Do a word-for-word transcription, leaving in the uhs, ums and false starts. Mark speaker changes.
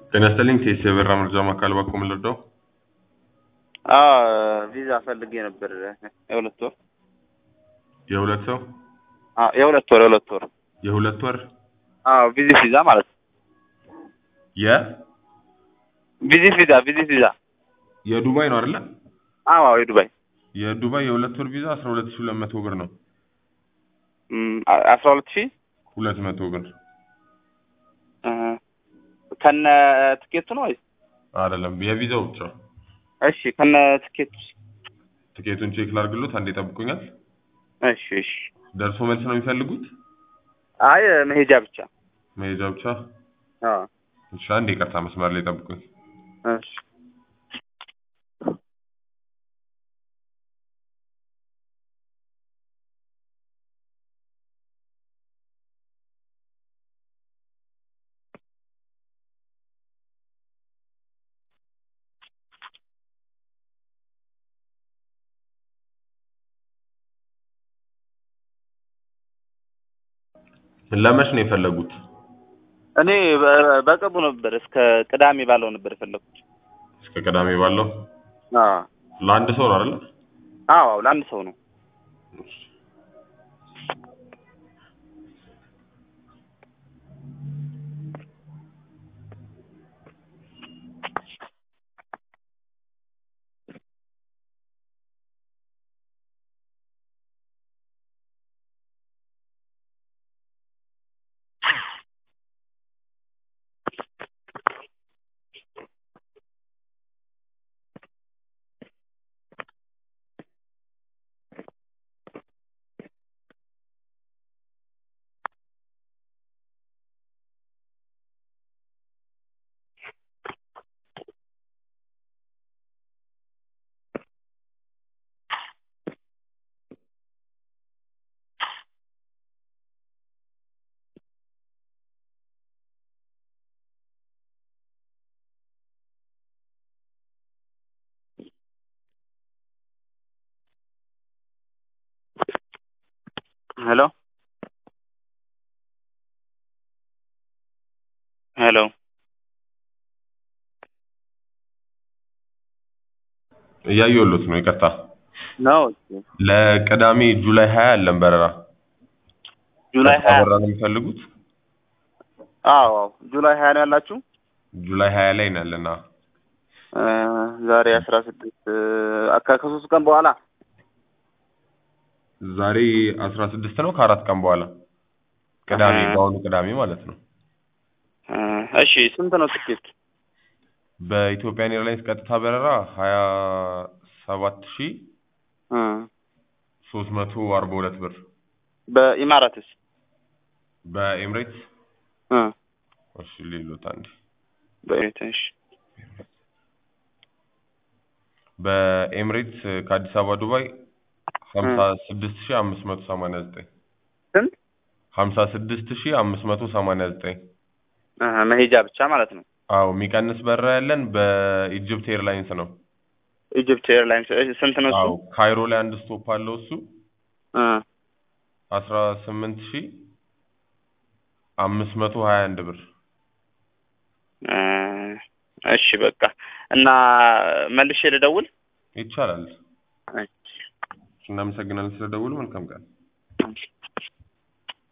Speaker 1: ጤና ይስጥልኝ ቴስ የበራ መርጃ ማዕከል ባኮ ምልርዳው
Speaker 2: አዎ ቪዛ ፈልጌ ነበር የሁለት ወር
Speaker 1: የሁለት ሰው
Speaker 2: አዎ የሁለት ወር የሁለት ወር
Speaker 1: የሁለት ወር
Speaker 2: አዎ ቪዚት ቪዛ ማለት
Speaker 1: የ
Speaker 2: ቪዚት ቪዛ ቪዚት ቪዛ
Speaker 1: የዱባይ ነው አይደል?
Speaker 2: አዎ አዎ የዱባይ
Speaker 1: የዱባይ የሁለት ወር ቪዛ አስራ ሁለት ሺህ ሁለት መቶ ብር ነው።
Speaker 2: እም አስራ ሁለት ሺህ
Speaker 1: ሁለት መቶ ብር
Speaker 2: እ ከነ ትኬቱ ነው ወይስ
Speaker 1: አይደለም? የቪዛው ብቻ።
Speaker 2: እሺ ከነ ትኬቱ
Speaker 1: ትኬቱን ቼክ ላድርግሎት አንዴ ጠብቁኛል።
Speaker 2: እሺ እሺ
Speaker 1: ደርሶ መልስ ነው የሚፈልጉት?
Speaker 2: አይ መሄጃ ብቻ
Speaker 1: መሄጃ ብቻ።
Speaker 2: አዎ
Speaker 1: እሺ አንዴ ቀጥታ መስመር ላይ ጠብቁኝ።
Speaker 2: እሺ
Speaker 1: ለመች ነው የፈለጉት?
Speaker 2: እኔ በቅርቡ ነበር እስከ ቅዳሜ ባለው ነበር የፈለኩት።
Speaker 1: እስከ ቅዳሜ ባለው?
Speaker 2: አዎ
Speaker 1: ለአንድ ሰው ነው አይደል?
Speaker 2: አዎ ለአንድ ሰው ነው። ሄሎ ሄሎ
Speaker 1: እያየሁሎት ነው ይቅርታ።
Speaker 2: ነው
Speaker 1: ለቅዳሜ ጁላይ ሃያ አለን በረራ።
Speaker 2: ጁላይ ሃያ
Speaker 1: በረራ ነው የሚፈልጉት?
Speaker 2: አዎ ጁላይ ሃያ ነው ያላችሁ?
Speaker 1: ጁላይ ሃያ ላይ ነው ያለና
Speaker 2: እ ዛሬ አስራ ስድስት አካ ከሶስት ቀን በኋላ
Speaker 1: ዛሬ አስራ ስድስት ነው ከአራት ቀን በኋላ ቅዳሜ በአሁኑ ቅዳሜ ማለት ነው።
Speaker 2: እሺ ስንት ነው ትኬት?
Speaker 1: በኢትዮጵያን ኤርላይንስ ቀጥታ በረራ ሃያ ሰባት ሺህ
Speaker 2: እ
Speaker 1: ሶስት መቶ አርባ ሁለት ብር።
Speaker 2: በኢማራትስ?
Speaker 1: በኤምሬትስ
Speaker 2: እ
Speaker 1: እሺ ሌሎት አንዴ
Speaker 2: በኤምሬትስ
Speaker 1: በኤምሬትስ ከአዲስ አበባ ዱባይ ሃምሳ ስድስት ሺህ አምስት መቶ ሰማንያ ዘጠኝ
Speaker 2: ስንት?
Speaker 1: ሃምሳ ስድስት ሺህ አምስት መቶ ሰማንያ ዘጠኝ
Speaker 2: አሃ መሄጃ ብቻ ማለት ነው።
Speaker 1: አዎ የሚቀንስ በረራ ያለን በኢጅፕት ኤርላይንስ ነው።
Speaker 2: ኢጅፕት ኤርላይንስ ስንት ነው እሱ?
Speaker 1: አዎ ካይሮ ላይ አንድ ስቶፕ አለው እሱ
Speaker 2: እ
Speaker 1: አስራ ስምንት ሺህ አምስት መቶ ሀያ አንድ ብር።
Speaker 2: እ እሺ በቃ እና መልሼ ልደውል?
Speaker 1: ይቻላል።
Speaker 2: እሺ
Speaker 1: እናመሰግናለን ስለደውሉ። መልካም ቀን።